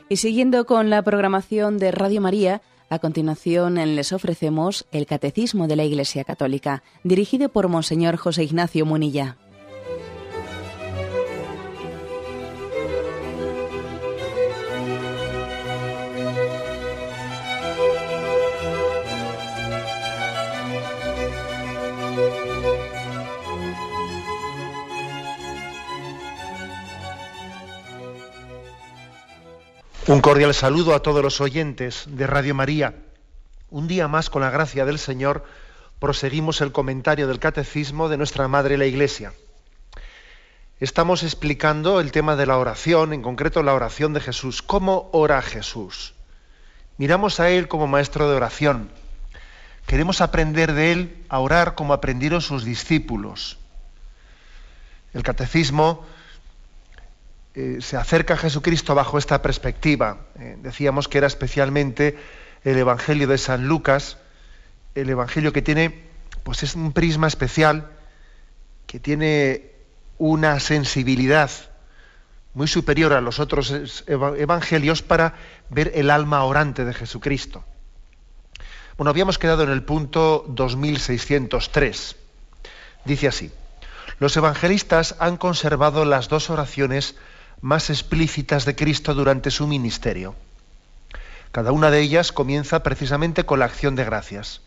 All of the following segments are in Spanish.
Y siguiendo con la programación de Radio María, a continuación les ofrecemos el Catecismo de la Iglesia Católica, dirigido por Monseñor José Ignacio Munilla. Un cordial saludo a todos los oyentes de Radio María. Un día más, con la gracia del Señor, proseguimos el comentario del Catecismo de nuestra Madre la Iglesia. Estamos explicando el tema de la oración, en concreto la oración de Jesús. ¿Cómo ora Jesús? Miramos a Él como maestro de oración. Queremos aprender de Él a orar como aprendieron sus discípulos. El Catecismo se acerca a Jesucristo bajo esta perspectiva. Decíamos que era especialmente el Evangelio de San Lucas, el Evangelio que tiene, pues es un prisma especial, que tiene una sensibilidad muy superior a los otros evangelios para ver el alma orante de Jesucristo. Bueno, habíamos quedado en el punto 2603. Dice así: los evangelistas han conservado las dos oraciones más explícitas de Cristo durante su ministerio. Cada una de ellas comienza precisamente con la acción de gracias.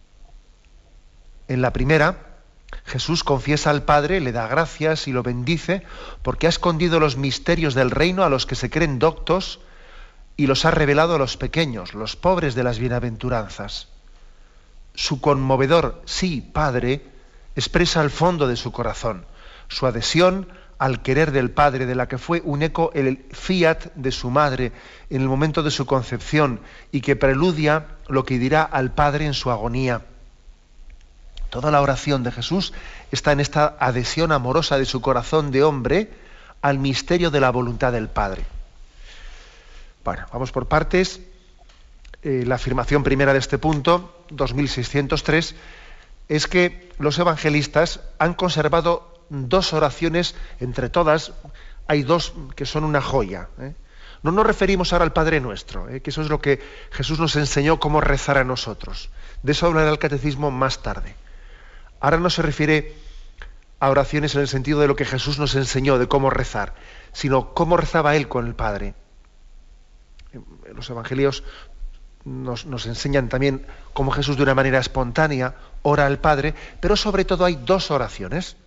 En la primera, Jesús confiesa al Padre, le da gracias y lo bendice porque ha escondido los misterios del reino a los que se creen doctos y los ha revelado a los pequeños, los pobres de las bienaventuranzas. Su conmovedor sí, Padre, expresa el fondo de su corazón, su adhesión al querer del Padre, de la que fue un eco el fiat de su madre en el momento de su concepción y que preludia lo que dirá al Padre en su agonía. Toda la oración de Jesús está en esta adhesión amorosa de su corazón de hombre al misterio de la voluntad del Padre. Bueno, vamos por partes. La afirmación primera de este punto, 2603, es que los evangelistas han conservado dos oraciones, entre todas hay dos que son una joya. No nos referimos ahora al Padre Nuestro, que eso es lo que Jesús nos enseñó cómo rezar a nosotros. De eso hablará el Catecismo más tarde. Ahora no se refiere a oraciones en el sentido de lo que Jesús nos enseñó de cómo rezar, sino cómo rezaba Él con el Padre. Los evangelios nos enseñan también cómo Jesús de una manera espontánea ora al Padre, pero sobre todo hay dos oraciones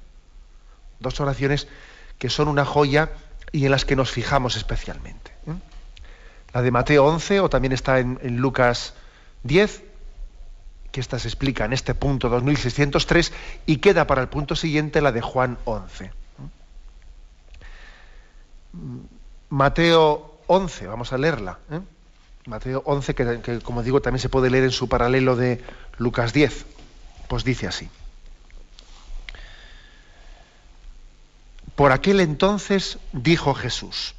que son una joya y en las que nos fijamos especialmente. La de Mateo 11, o también está en Lucas 10, que esta se explica en este punto 2603, y queda para el punto siguiente la de Juan 11. Mateo 11, vamos a leerla. Mateo 11, que como digo también se puede leer en su paralelo de Lucas 10, pues dice así: por aquel entonces dijo Jesús.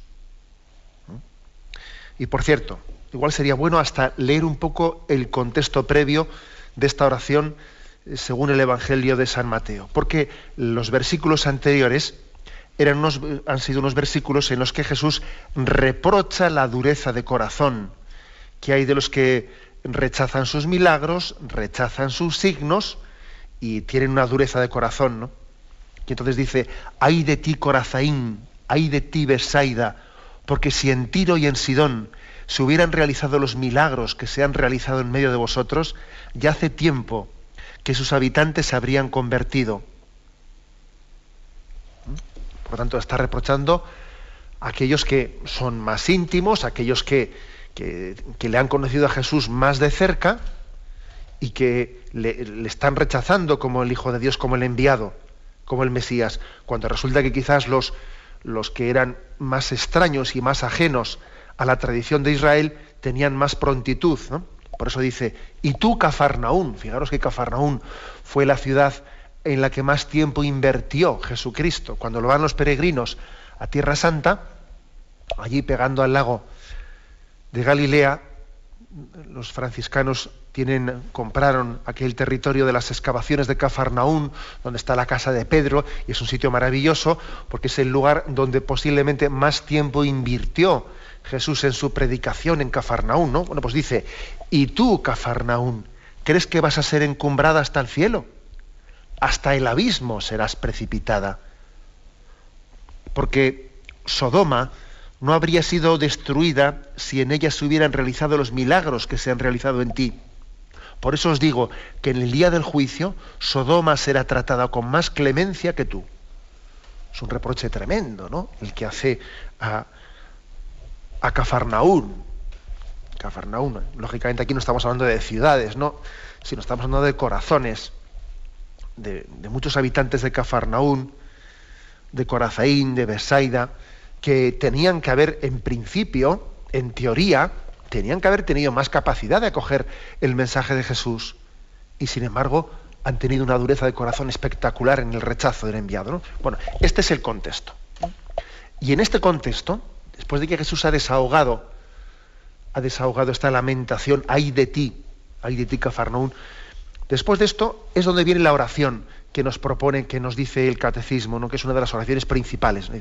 Y por cierto, igual sería bueno hasta leer un poco el contexto previo de esta oración según el Evangelio de San Mateo, porque los versículos anteriores han sido unos versículos en los que Jesús reprocha la dureza de corazón que hay de los que rechazan sus milagros, rechazan sus signos y tienen una dureza de corazón, ¿no? Y entonces dice: ay de ti, Corazaín, ay de ti, Betsaida, porque si en Tiro y en Sidón se hubieran realizado los milagros que se han realizado en medio de vosotros, ya hace tiempo que sus habitantes se habrían convertido. Por lo tanto, está reprochando a aquellos que son más íntimos, a aquellos que le han conocido a Jesús más de cerca y que le están rechazando como el Hijo de Dios, como el enviado, como el Mesías, cuando resulta que quizás los que eran más extraños y más ajenos a la tradición de Israel tenían más prontitud, ¿no? Por eso dice: y tú, Cafarnaún. Fijaros que Cafarnaún fue la ciudad en la que más tiempo invirtió Jesucristo. Cuando lo van los peregrinos a Tierra Santa, allí pegando al lago de Galilea, los franciscanos compraron aquel territorio de las excavaciones de Cafarnaún, donde está la casa de Pedro, y es un sitio maravilloso porque es el lugar donde posiblemente más tiempo invirtió Jesús en su predicación en Cafarnaún, ¿no? Bueno, pues dice, ¿y tú, Cafarnaún, crees que vas a ser encumbrada hasta el cielo? Hasta el abismo serás precipitada. Porque Sodoma no habría sido destruida si en ella se hubieran realizado los milagros que se han realizado en ti. Por eso os digo que en el día del juicio Sodoma será tratada con más clemencia que tú. Es un reproche tremendo, ¿no? El que hace a Cafarnaún. Cafarnaún, lógicamente aquí no estamos hablando de ciudades, ¿no? Sino estamos hablando de corazones, de muchos habitantes de Cafarnaún, de Corazaín, de Besaida, que tenían que haber, en principio, en teoría, tenían que haber tenido más capacidad de acoger el mensaje de Jesús, y sin embargo han tenido una dureza de corazón espectacular en el rechazo del enviado, ¿no? Bueno, este es el contexto. Y en este contexto, después de que Jesús ha desahogado esta lamentación, ay de ti, Cafarnaún, después de esto es donde viene la oración que nos propone, que nos dice el catecismo, ¿no? Que es una de las oraciones principales, ¿no?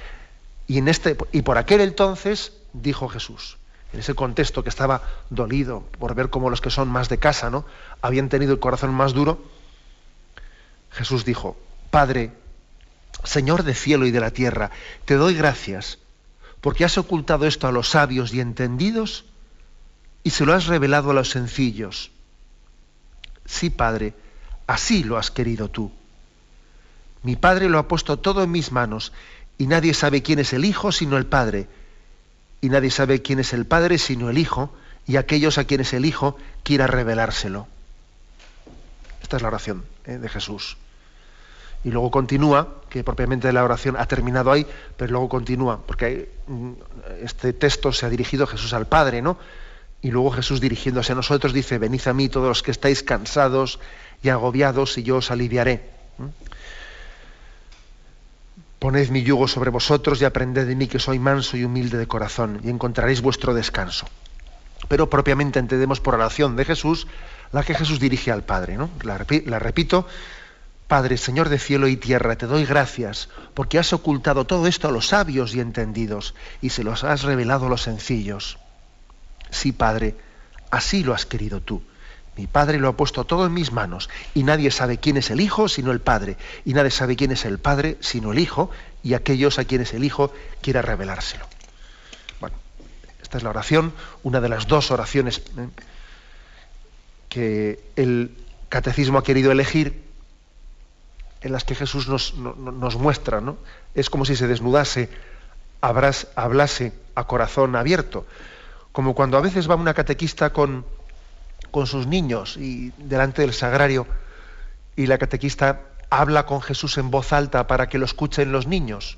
Y por aquel entonces dijo Jesús, en ese contexto que estaba dolido por ver cómo los que son más de casa, ¿no?, habían tenido el corazón más duro, Jesús dijo, Padre, Señor del cielo y de la tierra, te doy gracias porque has ocultado esto a los sabios y entendidos y se lo has revelado a los sencillos. Sí, Padre, así lo has querido tú. Mi Padre lo ha puesto todo en mis manos y nadie sabe quién es el Hijo sino el Padre. Y nadie sabe quién es el Padre sino el Hijo y aquellos a quienes el Hijo quiera revelárselo. Esta es la oración de Jesús. Y luego continúa, que propiamente la oración ha terminado ahí, pero luego continúa, porque este texto se ha dirigido Jesús al Padre, ¿no? Y luego Jesús dirigiéndose a nosotros dice, venid a mí todos los que estáis cansados y agobiados y yo os aliviaré. Poned mi yugo sobre vosotros y aprended de mí que soy manso y humilde de corazón y encontraréis vuestro descanso. Pero propiamente entendemos por oración de Jesús la que Jesús dirige al Padre, ¿no? La repito, Padre, Señor de cielo y tierra, te doy gracias porque has ocultado todo esto a los sabios y entendidos y se los has revelado a los sencillos. Sí, Padre, así lo has querido tú. Mi Padre lo ha puesto todo en mis manos y nadie sabe quién es el Hijo sino el Padre y nadie sabe quién es el Padre sino el Hijo y aquellos a quienes el Hijo quiera revelárselo. Bueno, esta es la oración, una de las dos oraciones que el catecismo ha querido elegir, en las que Jesús nos muestra, ¿no? Es como si se desnudase, hablase a corazón abierto, como cuando a veces va una catequista con sus niños y delante del sagrario y la catequista habla con Jesús en voz alta para que lo escuchen los niños.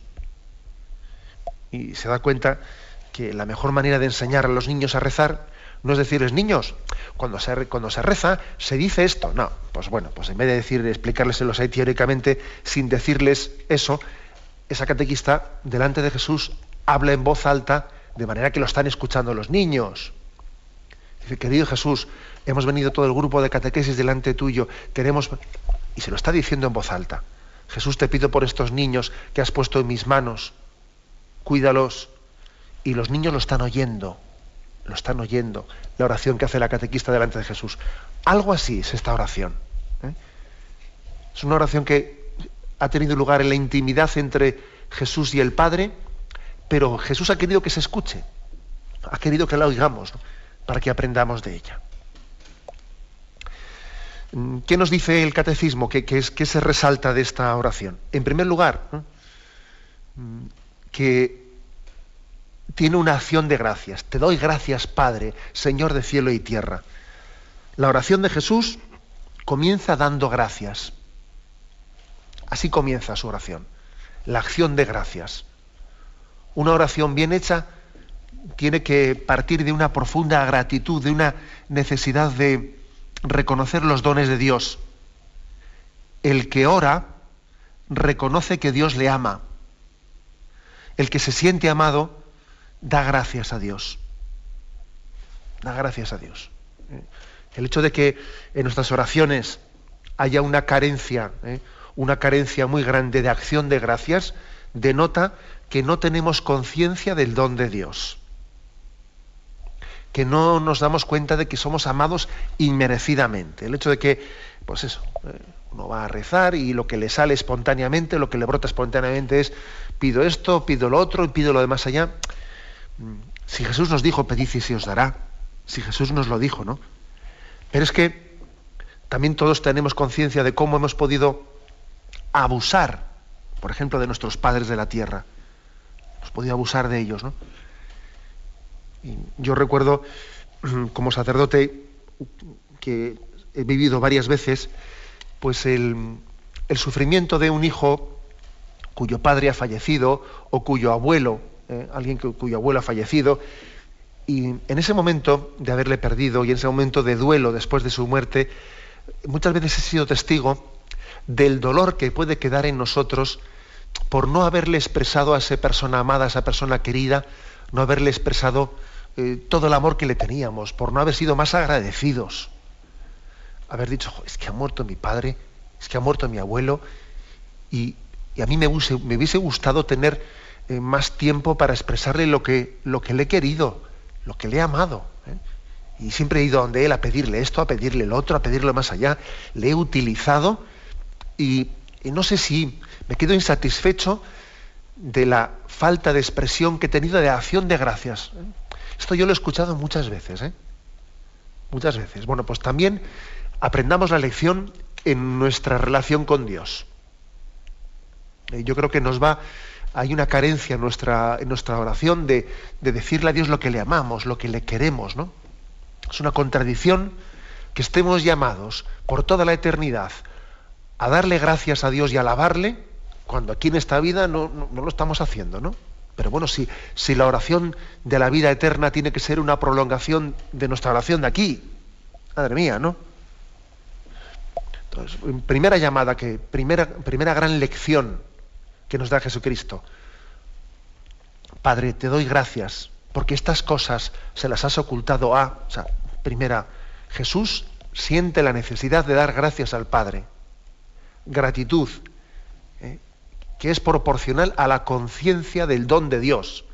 Y se da cuenta que la mejor manera de enseñar a los niños a rezar no es decirles, niños, cuando se reza se dice esto. No, pues bueno, pues en vez de explicárselos ahí teóricamente sin decirles eso, esa catequista delante de Jesús habla en voz alta de manera que lo están escuchando los niños. Dice, querido Jesús, hemos venido todo el grupo de catequesis delante tuyo, queremos... Y se lo está diciendo en voz alta. Jesús, te pido por estos niños que has puesto en mis manos, cuídalos. Y los niños lo están oyendo, la oración que hace la catequista delante de Jesús. Algo así es esta oración. Es una oración que ha tenido lugar en la intimidad entre Jesús y el Padre, pero Jesús ha querido que se escuche, ha querido que la oigamos, ¿no?, para que aprendamos de ella. ¿Qué nos dice el catecismo? ¿Qué se resalta de esta oración? En primer lugar, ¿no?, que tiene una acción de gracias. Te doy gracias, Padre, Señor de cielo y tierra. La oración de Jesús comienza dando gracias. Así comienza su oración. La acción de gracias. Una oración bien hecha tiene que partir de una profunda gratitud, de una necesidad de reconocer los dones de Dios. El que ora reconoce que Dios le ama. El que se siente amado da gracias a Dios. Da gracias a Dios. El hecho de que en nuestras oraciones haya una carencia muy grande de acción de gracias, denota que no tenemos conciencia del don de Dios, que no nos damos cuenta de que somos amados inmerecidamente. El hecho de que, pues eso, uno va a rezar y lo que le sale espontáneamente, lo que le brota espontáneamente es pido esto, pido lo otro y pido lo demás allá. Si Jesús nos dijo, pedid y se os dará, si Jesús nos lo dijo, ¿no? Pero es que también todos tenemos conciencia de cómo hemos podido abusar, por ejemplo, de nuestros padres de la tierra. Hemos podido abusar de ellos, ¿no? Y yo recuerdo, como sacerdote, que he vivido varias veces, pues el sufrimiento de un hijo cuyo padre ha fallecido o cuyo abuelo, cuyo abuelo ha fallecido, y en ese momento de haberle perdido y en ese momento de duelo después de su muerte, muchas veces he sido testigo del dolor que puede quedar en nosotros por no haberle expresado a esa persona amada, a esa persona querida, no haberle expresado todo el amor que le teníamos, por no haber sido más agradecidos. Haber dicho, es que ha muerto mi padre, es que ha muerto mi abuelo, y a mí me hubiese gustado tener más tiempo para expresarle lo que le he querido, lo que le he amado. Y siempre he ido a donde él a pedirle esto, a pedirle lo otro, a pedirle más allá. Le he utilizado y no sé si me quedo insatisfecho de la falta de expresión que he tenido de acción de gracias. Esto yo lo he escuchado muchas veces. Muchas veces. Bueno, pues también aprendamos la lección en nuestra relación con Dios. Yo creo que hay una carencia en nuestra oración de decirle a Dios lo que le amamos, lo que le queremos, ¿no? Es una contradicción que estemos llamados por toda la eternidad a darle gracias a Dios y a alabarle, cuando aquí en esta vida no lo estamos haciendo, ¿no? Pero bueno, si la oración de la vida eterna tiene que ser una prolongación de nuestra oración de aquí, madre mía, ¿no? Entonces, primera llamada, primera gran lección que nos da Jesucristo. Padre, te doy gracias porque estas cosas se las has ocultado primera, Jesús siente la necesidad de dar gracias al Padre. Gratitud, que es proporcional a la conciencia del don de Dios.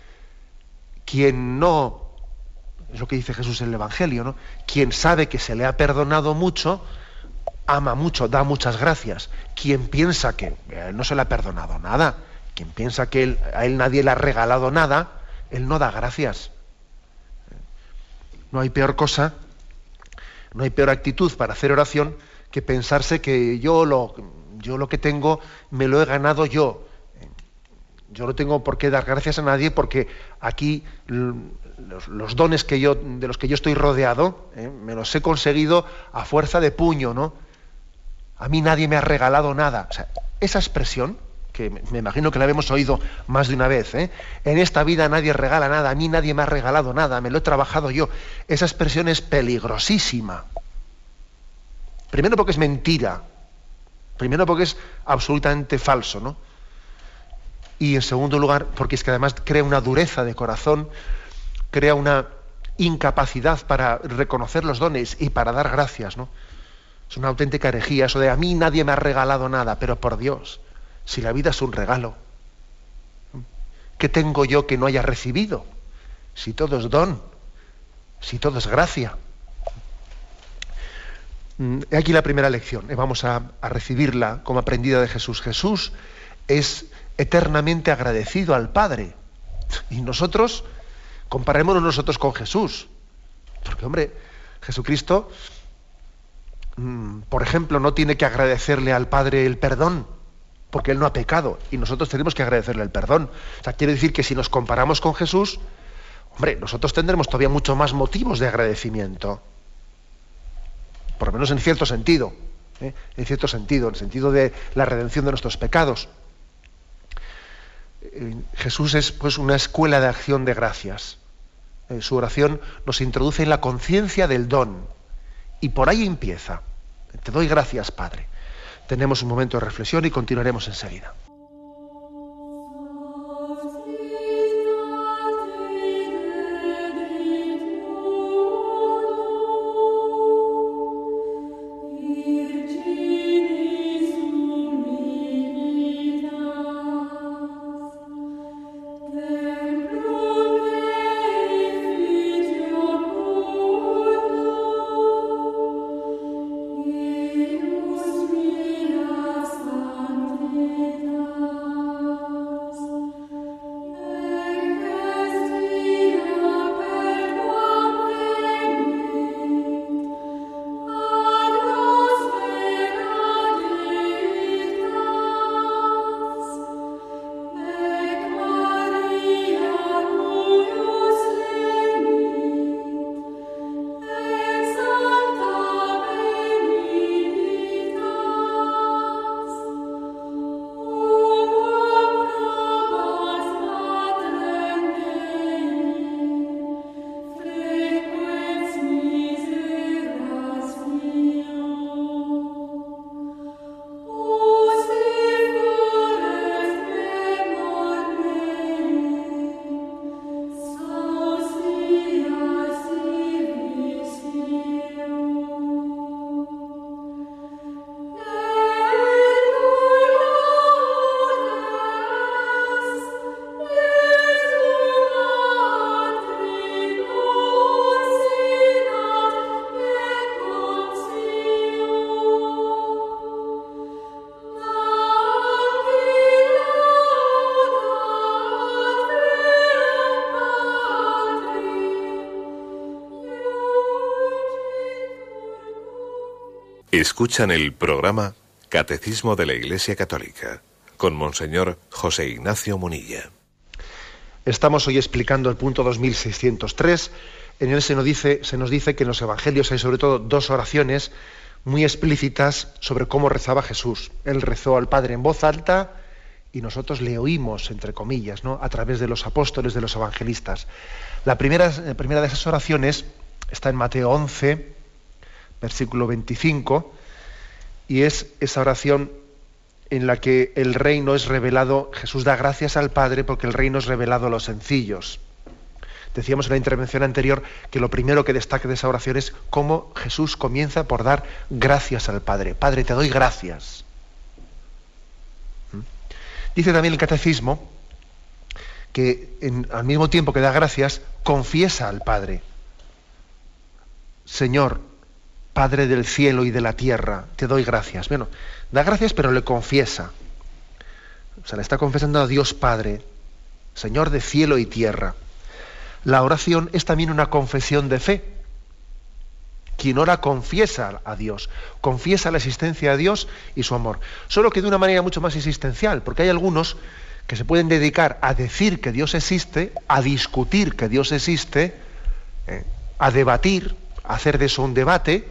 Quien no, es lo que dice Jesús en el Evangelio, ¿no? Quien sabe que se le ha perdonado mucho, ama mucho, da muchas gracias. Quien piensa que no se le ha perdonado nada, quien piensa que a él nadie le ha regalado nada, él no da gracias. No hay peor cosa, no hay peor actitud para hacer oración que pensarse que yo lo que tengo me lo he ganado yo. Yo no tengo por qué dar gracias a nadie porque aquí los dones de los que yo estoy rodeado, me los he conseguido a fuerza de puño, ¿no? A mí nadie me ha regalado nada. O sea, esa expresión, que me imagino que la hemos oído más de una vez, en esta vida nadie regala nada, a mí nadie me ha regalado nada, me lo he trabajado yo. Esa expresión es peligrosísima. Primero porque es mentira, primero porque es absolutamente falso, ¿no? Y en segundo lugar porque es que además crea una dureza de corazón, crea una incapacidad para reconocer los dones y para dar gracias, ¿no? Es una auténtica herejía eso de a mí nadie me ha regalado nada, pero por Dios, si la vida es un regalo, ¿qué tengo yo que no haya recibido? Si todo es don, si todo es gracia. Aquí la primera lección, vamos a recibirla como aprendida de Jesús. Jesús es eternamente agradecido al Padre. Y nosotros, comparémonos nosotros con Jesús. Porque, hombre, Jesucristo, por ejemplo, no tiene que agradecerle al Padre el perdón, porque Él no ha pecado, y nosotros tenemos que agradecerle el perdón. O sea, quiere decir que si nos comparamos con Jesús, hombre, nosotros tendremos todavía mucho más motivos de agradecimiento. Por lo menos en cierto sentido, en el sentido de la redención de nuestros pecados. Jesús es pues una escuela de acción de gracias. Su oración nos introduce en la conciencia del don y por ahí empieza. Te doy gracias, Padre. Tenemos un momento de reflexión y continuaremos enseguida. Escuchan el programa Catecismo de la Iglesia Católica con Monseñor José Ignacio Munilla. Estamos hoy explicando el punto 2603. En él se nos dice que en los evangelios hay sobre todo dos oraciones muy explícitas sobre cómo rezaba Jesús. Él rezó al Padre en voz alta y nosotros le oímos, entre comillas, ¿no?, a través de los apóstoles, de los evangelistas. La primera de esas oraciones está en Mateo 11, versículo 25, y es esa oración en la que el reino es revelado. Jesús da gracias al Padre porque el reino es revelado a los sencillos. Decíamos en la intervención anterior que lo primero que destaca de esa oración es cómo Jesús comienza por dar gracias al Padre. Padre, te doy gracias. Dice también el Catecismo que al mismo tiempo que da gracias, confiesa al Padre. Señor, Padre del cielo y de la tierra, te doy gracias. Bueno, da gracias pero le confiesa. O sea, le está confesando a Dios Padre, Señor de cielo y tierra. La oración es también una confesión de fe. Quien ora confiesa a Dios, confiesa la existencia de Dios y su amor. Solo que de una manera mucho más existencial, porque hay algunos que se pueden dedicar a decir que Dios existe, a discutir que Dios existe, a debatir, a hacer de eso un debate.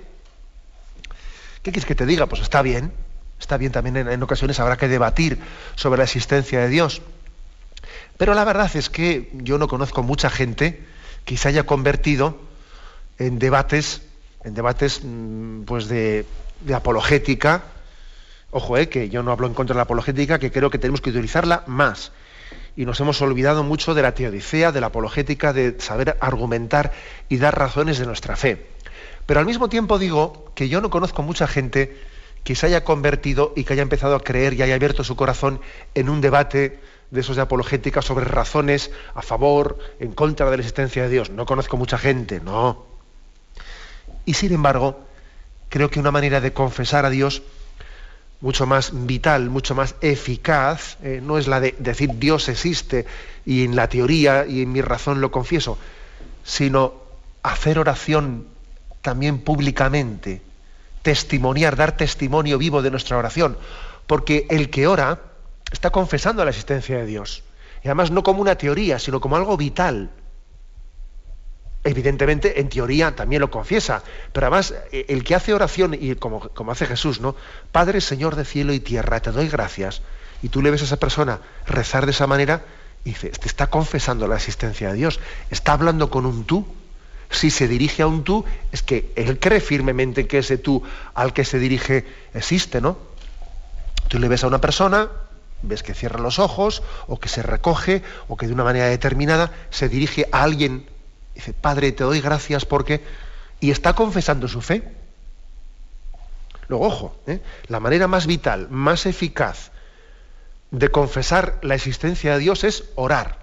¿Qué quieres que te diga? Pues está bien también, en ocasiones habrá que debatir sobre la existencia de Dios. Pero la verdad es que yo no conozco mucha gente que se haya convertido en debates pues de apologética. Ojo, que yo no hablo en contra de la apologética, que creo que tenemos que utilizarla más. Y nos hemos olvidado mucho de la teodicea, de la apologética, de saber argumentar y dar razones de nuestra fe. Pero al mismo tiempo digo que yo no conozco mucha gente que se haya convertido y que haya empezado a creer y haya abierto su corazón en un debate de esos de apologética sobre razones a favor, en contra de la existencia de Dios. No conozco mucha gente, no. Y sin embargo, creo que una manera de confesar a Dios mucho más vital, mucho más eficaz, no es la de decir Dios existe y en la teoría y en mi razón lo confieso, sino hacer oración también públicamente, testimoniar, dar testimonio vivo de nuestra oración, porque el que ora está confesando la existencia de Dios, y además no como una teoría, sino como algo vital. Evidentemente, en teoría también lo confiesa, pero además el que hace oración, y como hace Jesús, ¿no? Padre, Señor de cielo y tierra, te doy gracias, y tú le ves a esa persona rezar de esa manera, y dice, te está confesando la existencia de Dios, está hablando con un tú. Si se dirige a un tú, es que él cree firmemente que ese tú al que se dirige existe, ¿no? Tú le ves a una persona, ves que cierra los ojos, o que se recoge, o que de una manera determinada se dirige a alguien. Dice, Padre, te doy gracias porque... Y está confesando su fe. Luego, ojo, la manera más vital, más eficaz de confesar la existencia de Dios es orar.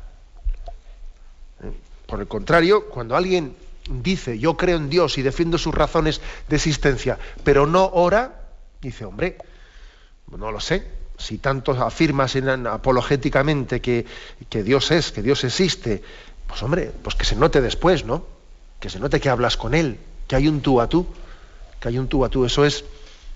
Por el contrario, cuando alguien dice, yo creo en Dios y defiendo sus razones de existencia, pero no ora, dice, hombre, no lo sé. Si tanto afirmas apologéticamente que Dios es, que Dios existe, pues hombre, pues que se note después, ¿no? Que se note que hablas con Él, que hay un tú a tú, Eso es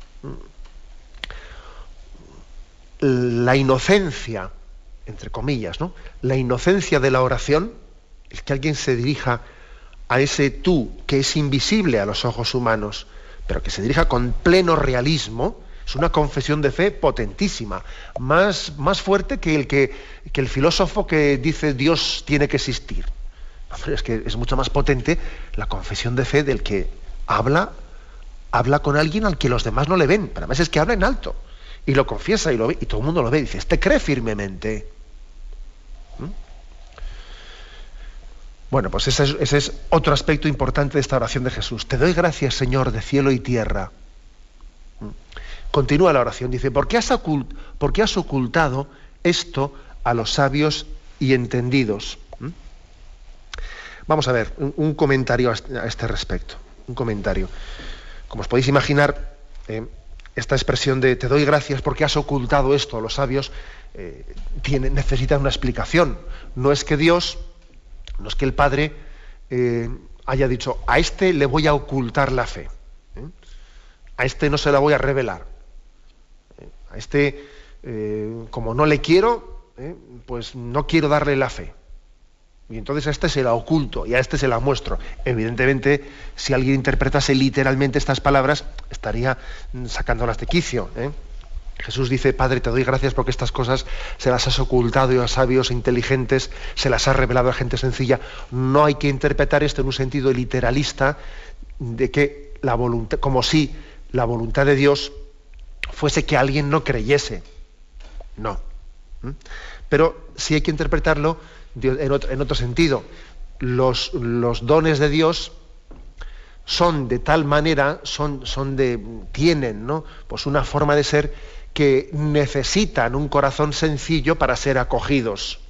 la inocencia, entre comillas, ¿no? La inocencia de la oración es que alguien se dirija a ese tú que es invisible a los ojos humanos, pero que se dirija con pleno realismo. Es una confesión de fe potentísima, más fuerte que el filósofo que dice Dios tiene que existir. Hombre, es que es mucho más potente la confesión de fe del que habla con alguien al que los demás no le ven, pero además es que habla en alto y lo confiesa y lo ve, y todo el mundo lo ve y dice, este cree firmemente. Bueno, pues ese es otro aspecto importante de esta oración de Jesús. Te doy gracias, Señor, de cielo y tierra. Continúa la oración, dice, ¿por qué has ocultado esto a los sabios y entendidos? Vamos a ver, un comentario a este respecto. Un comentario. Como os podéis imaginar, esta expresión de te doy gracias porque has ocultado esto a los sabios necesita una explicación. No es que el Padre haya dicho, a este le voy a ocultar la fe. a este no se la voy a revelar. A este, como no le quiero, pues no quiero darle la fe. Y entonces a este se la oculto y a este se la muestro. Evidentemente, si alguien interpretase literalmente estas palabras, estaría sacándolas de quicio. Jesús dice: Padre, te doy gracias porque estas cosas se las has ocultado a sabios e inteligentes, se las has revelado a gente sencilla. No hay que interpretar esto en un sentido literalista, de que la voluntad, como si la voluntad de Dios fuese que alguien no creyese. No. Pero sí hay que interpretarlo en otro sentido. Los dones de Dios son de tal manera, tienen, ¿no?, pues una forma de ser que necesitan un corazón sencillo para ser acogidos.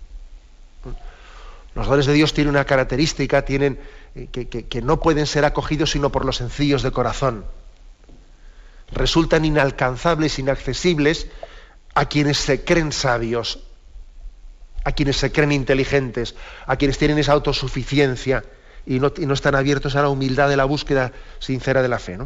Los dones de Dios tienen una característica, tienen que no pueden ser acogidos sino por los sencillos de corazón. Resultan inalcanzables, inaccesibles a quienes se creen sabios, a quienes se creen inteligentes, a quienes tienen esa autosuficiencia y no están abiertos a la humildad de la búsqueda sincera de la fe, ¿no?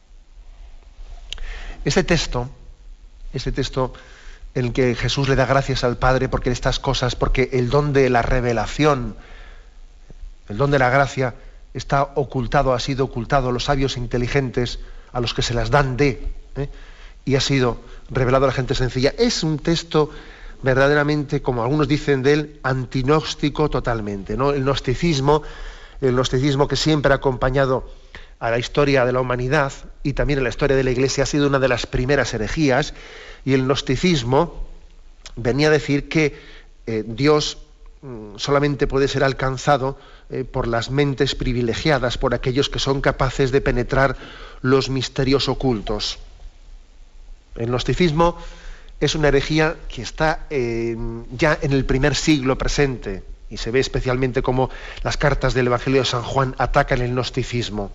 Ese texto en el que Jesús le da gracias al Padre porque estas cosas, porque el don de la revelación, el don de la gracia está ocultado, ha sido ocultado a los sabios inteligentes, a los que se las dan y ha sido revelado a la gente sencilla. Es un texto verdaderamente, como algunos dicen de él, antinóstico totalmente, ¿no? El gnosticismo que siempre ha acompañado a la historia de la humanidad y también a la historia de la Iglesia ha sido una de las primeras herejías, y el gnosticismo venía a decir que Dios solamente puede ser alcanzado por las mentes privilegiadas, por aquellos que son capaces de penetrar los misterios ocultos. El gnosticismo es una herejía que está ya en el primer siglo presente, y se ve especialmente cómo las cartas del Evangelio de San Juan atacan el gnosticismo.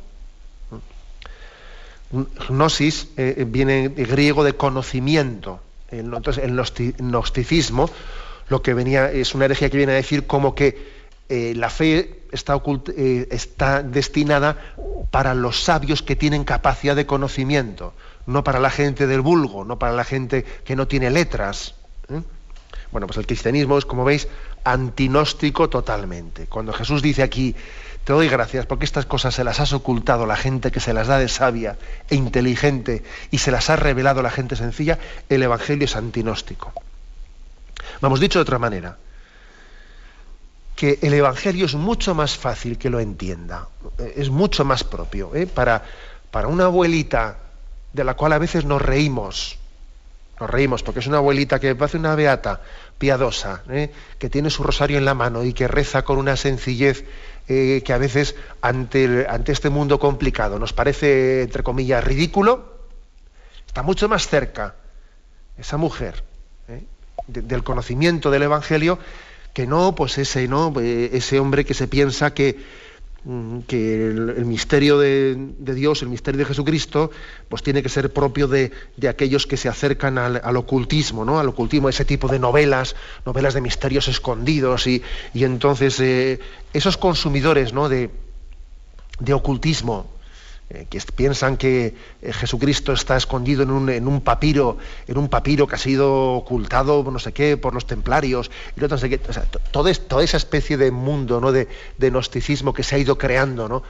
Gnosis viene de griego de conocimiento. Entonces, el gnosticismo lo que venía es una herejía que viene a decir como que la fe está destinada para los sabios que tienen capacidad de conocimiento, no para la gente del vulgo, no para la gente que no tiene letras. Bueno, pues el cristianismo es, como veis, antinóstico totalmente. Cuando Jesús dice aquí: te doy gracias porque estas cosas se las has ocultado a la gente que se las da de sabia e inteligente y se las has revelado a la gente sencilla, el Evangelio es antinóstico. Vamos, dicho de otra manera, que el Evangelio es mucho más fácil que lo entienda, es mucho más propio. Para una abuelita de la cual a veces nos reímos porque es una abuelita que hace una beata piadosa, que tiene su rosario en la mano y que reza con una sencillez que a veces ante este mundo complicado nos parece, entre comillas, ridículo. Está mucho más cerca esa mujer del conocimiento del Evangelio que no, pues ese hombre que se piensa que el misterio de Dios, el misterio de Jesucristo, pues tiene que ser propio de aquellos que se acercan al ocultismo, ¿no? Al ocultismo, ese tipo de novelas de misterios escondidos, y entonces esos consumidores, ¿no?, de ocultismo, que piensan que Jesucristo está escondido en un papiro que ha sido ocultado, no sé qué, por los templarios, y no sé qué. O sea, toda esa especie de mundo, ¿no?, de gnosticismo que se ha ido creando, ¿no?,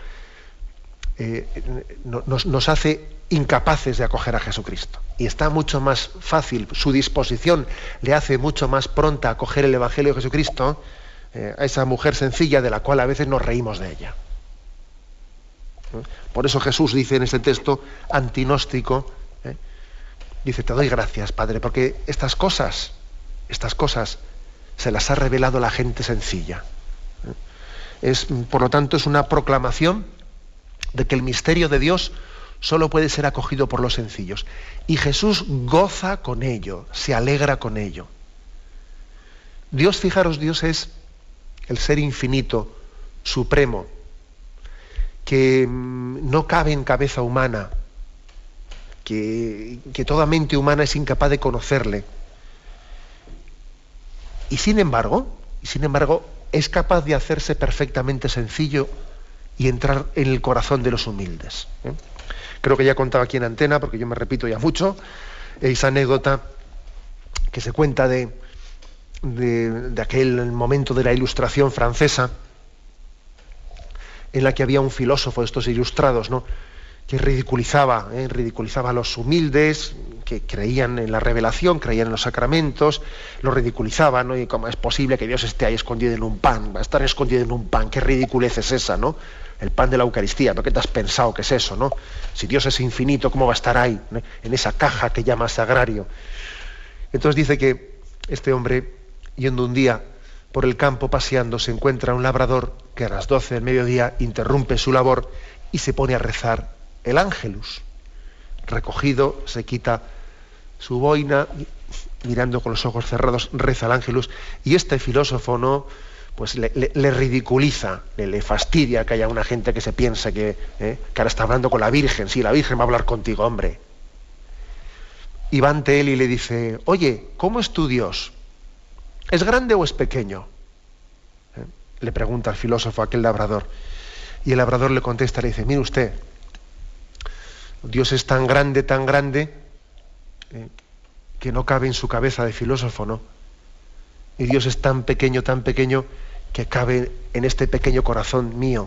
nos hace incapaces de acoger a Jesucristo. Y está mucho más fácil, su disposición le hace mucho más pronta a acoger el Evangelio de Jesucristo, a esa mujer sencilla de la cual a veces nos reímos de ella. Por eso Jesús dice en este texto antinóstico, dice: te doy gracias, Padre, porque estas cosas se las ha revelado la gente sencilla. Por lo tanto, es una proclamación de que el misterio de Dios solo puede ser acogido por los sencillos. Y Jesús goza con ello, se alegra con ello. Dios, fijaros, Dios es el ser infinito, supremo, que no cabe en cabeza humana, que toda mente humana es incapaz de conocerle. Y sin embargo, es capaz de hacerse perfectamente sencillo y entrar en el corazón de los humildes. Creo que ya he contado aquí en antena, porque yo me repito ya mucho, esa anécdota que se cuenta de aquel momento de la Ilustración francesa, en la que había un filósofo de estos ilustrados, ¿no?, que ridiculizaba a los humildes, que creían en la revelación, creían en los sacramentos, lo ridiculizaban, ¿no? Y cómo es posible que Dios esté ahí escondido en un pan, va a estar escondido en un pan, qué ridiculez es esa, ¿no? El pan de la Eucaristía, ¿no? ¿Qué te has pensado que es eso, no? Si Dios es infinito, ¿cómo va a estar ahí, ¿no?, en esa caja que llama sagrario? Entonces dice que este hombre, yendo un día por el campo paseando, se encuentra un labrador que a las 12 del mediodía interrumpe su labor y se pone a rezar el Ángelus. Recogido, se quita su boina, mirando con los ojos cerrados, reza el Ángelus, y este filósofo, ¿no?, pues le ridiculiza, le fastidia que haya una gente que se piensa que ahora está hablando con la Virgen. Sí, la Virgen va a hablar contigo, hombre. Y va ante él y le dice: oye, ¿cómo es tu Dios? ¿Es grande o es pequeño? Le pregunta al filósofo a aquel labrador. Y el labrador le contesta, le dice: mire usted, Dios es tan grande, que no cabe en su cabeza de filósofo, ¿no? Y Dios es tan pequeño, que cabe en este pequeño corazón mío.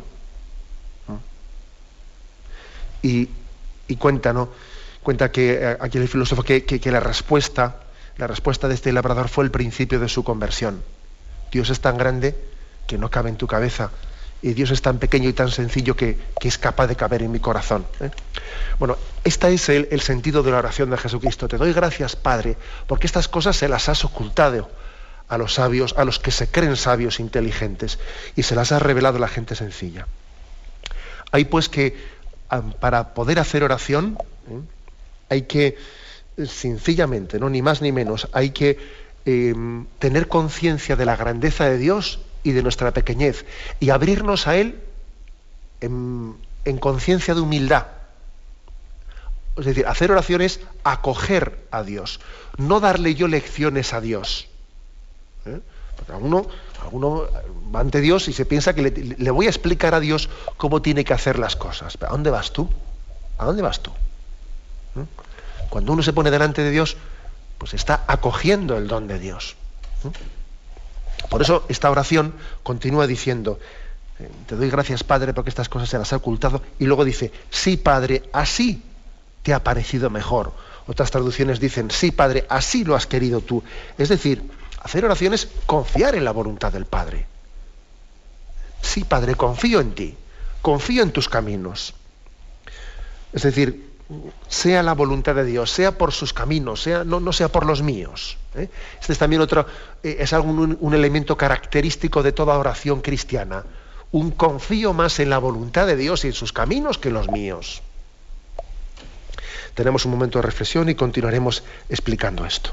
Y cuenta, ¿no?, cuenta que aquí el filósofo que la respuesta de este labrador fue el principio de su conversión. Dios es tan grande que no cabe en tu cabeza, y Dios es tan pequeño y tan sencillo que es capaz de caber en mi corazón. Bueno, este es el sentido de la oración de Jesucristo. Te doy gracias, Padre, porque estas cosas se las has ocultado a los sabios, a los que se creen sabios, inteligentes, y se las has revelado a la gente sencilla. Hay pues que, para poder hacer oración, hay que, sencillamente, no, ni más ni menos, hay que tener conciencia de la grandeza de Dios y de nuestra pequeñez, y abrirnos a Él en conciencia de humildad. Es decir, hacer oración es acoger a Dios, no darle yo lecciones a Dios. Porque alguno va ante Dios y se piensa que le voy a explicar a Dios cómo tiene que hacer las cosas. ¿Pero a dónde vas tú? ¿A dónde vas tú? Cuando uno se pone delante de Dios, pues está acogiendo el don de Dios. Por eso esta oración continúa diciendo: te doy gracias, Padre, porque estas cosas se las ha ocultado. Y luego dice: sí, Padre, así te ha parecido mejor. Otras traducciones dicen: sí, Padre, así lo has querido tú. Es decir, hacer oración es confiar en la voluntad del Padre. Sí, Padre, confío en ti, confío en tus caminos. Es decir, sea la voluntad de Dios, sea por sus caminos, no sea por los míos. Este es también un elemento característico de toda oración cristiana. Un confío más en la voluntad de Dios y en sus caminos que en los míos. Tenemos un momento de reflexión y continuaremos explicando esto.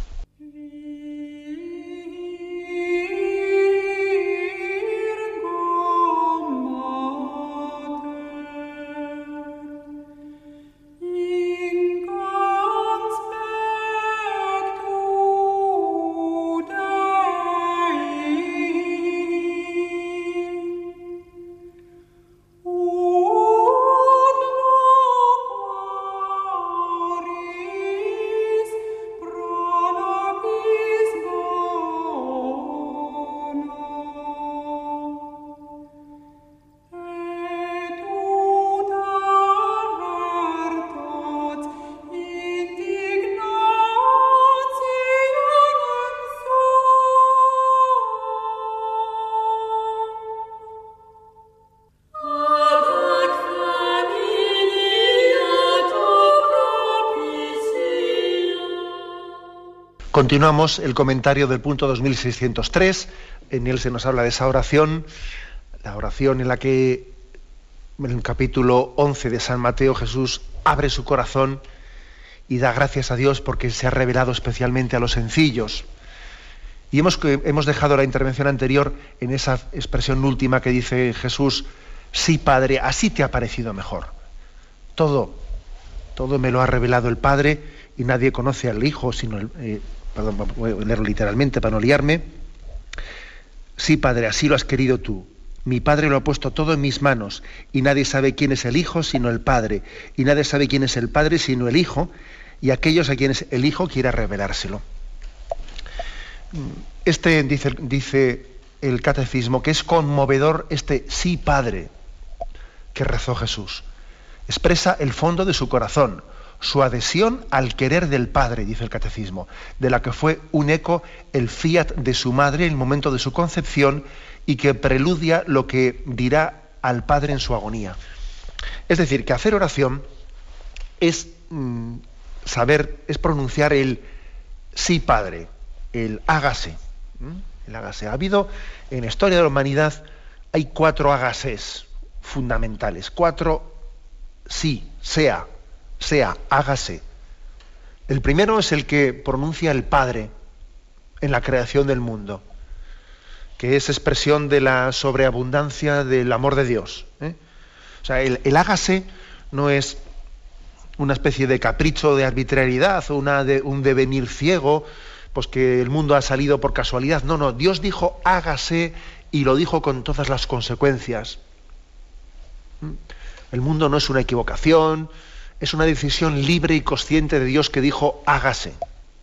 Continuamos el comentario del punto 2603. En él se nos habla de esa oración, la oración en la que, en el capítulo 11 de San Mateo, Jesús abre su corazón y da gracias a Dios porque se ha revelado especialmente a los sencillos. Y hemos dejado la intervención anterior en esa expresión última que dice Jesús: sí, Padre, así te ha parecido mejor. Todo me lo ha revelado el Padre, y nadie conoce al Hijo sino voy a leerlo literalmente para no liarme. Sí, Padre, así lo has querido tú. Mi Padre lo ha puesto todo en mis manos, y nadie sabe quién es el Hijo sino el Padre, y nadie sabe quién es el Padre sino el Hijo, y aquellos a quienes el Hijo quiera revelárselo. Dice el Catecismo que es conmovedor este sí Padre que rezó Jesús. Expresa el fondo de su corazón, su adhesión al querer del Padre, dice el Catecismo, de la que fue un eco el fiat de su madre en el momento de su concepción y que preludia lo que dirá al Padre en su agonía. Es decir, que hacer oración es es pronunciar el sí Padre, el hágase. El hágase. Ha habido en la historia de la humanidad, hay 4 hágases fundamentales, 4 sí, sea, hágase. El primero es el que pronuncia el Padre en la creación del mundo, que es expresión de la sobreabundancia del amor de Dios. O sea, el hágase no es una especie de capricho de arbitrariedad o un devenir ciego, pues que el mundo ha salido por casualidad. No, Dios dijo hágase y lo dijo con todas las consecuencias. El mundo no es una equivocación, es una decisión libre y consciente de Dios que dijo hágase.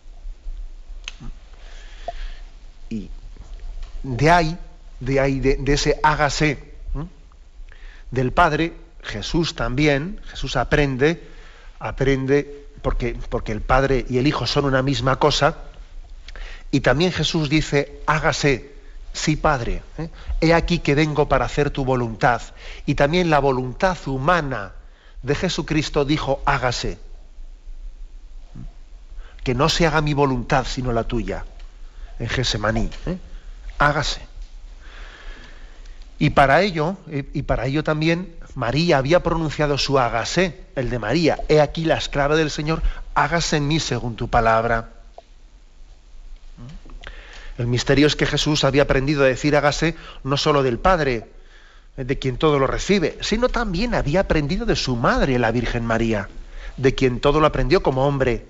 Y de ese hágase del Padre, Jesús aprende porque el Padre y el Hijo son una misma cosa, y también Jesús dice hágase, sí Padre, he aquí que vengo para hacer tu voluntad. Y también la voluntad humana de Jesucristo dijo hágase, que no se haga mi voluntad sino la tuya, en Getsemaní, hágase. Y para ello también María había pronunciado su hágase, el de María, he aquí la esclava del Señor, hágase en mí según tu palabra. El misterio es que Jesús había aprendido a decir hágase no solo del Padre, de quien todo lo recibe, sino también había aprendido de su madre, la Virgen María, de quien todo lo aprendió como hombre.